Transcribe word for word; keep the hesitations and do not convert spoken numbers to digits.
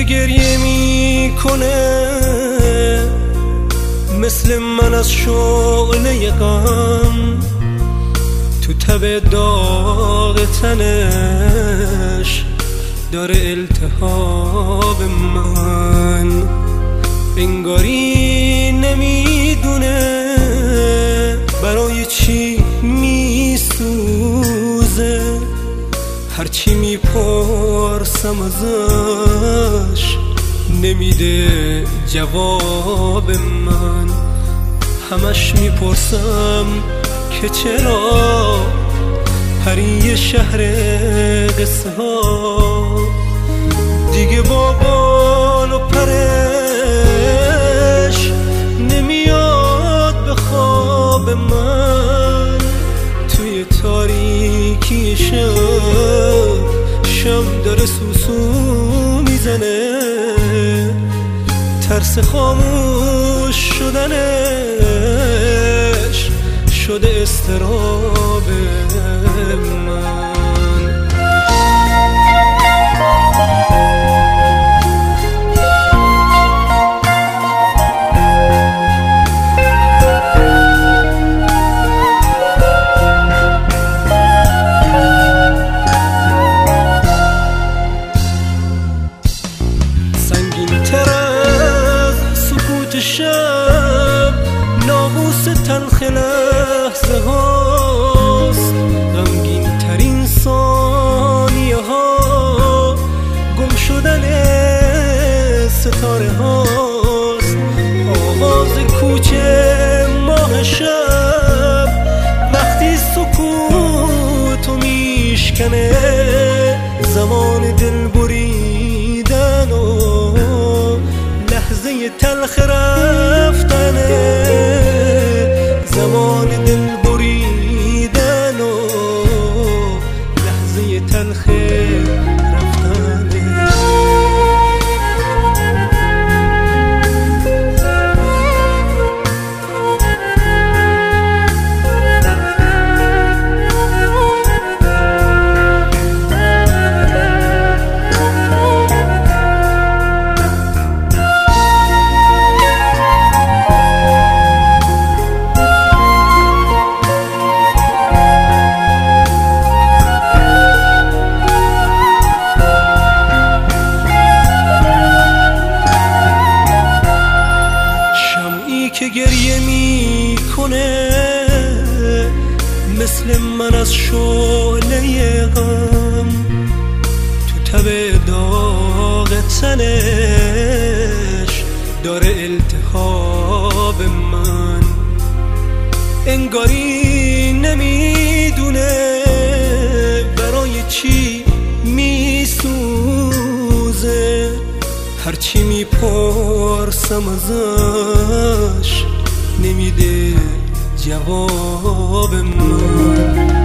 گریه میکنه مثل من از شعله غم، تو تب داغ تنش داره التهاب من. انگاری نمیدونه برای چی میسوزه، هرچی میپرسم ازش نمیده جواب من. همش میپرسم که چرا پری شهر قصه ها دیگه با بال و پرش نمیاد به خواب من. توی تاریکی شب شم داره سوسو میزنه، ترس خاموش شدنش شده استراب من. شب ناموس تلخ لحظه هاست، غمگین ترین ثانیه ها گم شدن ستاره هاست. آغاز کوچه ماه شب وقتی سکوتو میشکنه، زمان دل بریدن و لحظه تلخ رفتنه، زمان دل بریدن و لحظه تلخ رفتنه. که گریه میکنه مثل من از شعله غم، تو تب داغ تنش داره التهاب من. انگاری نمیدونه برای چی میسوزه، هرچی میپرسم ازش نمیده جواب من.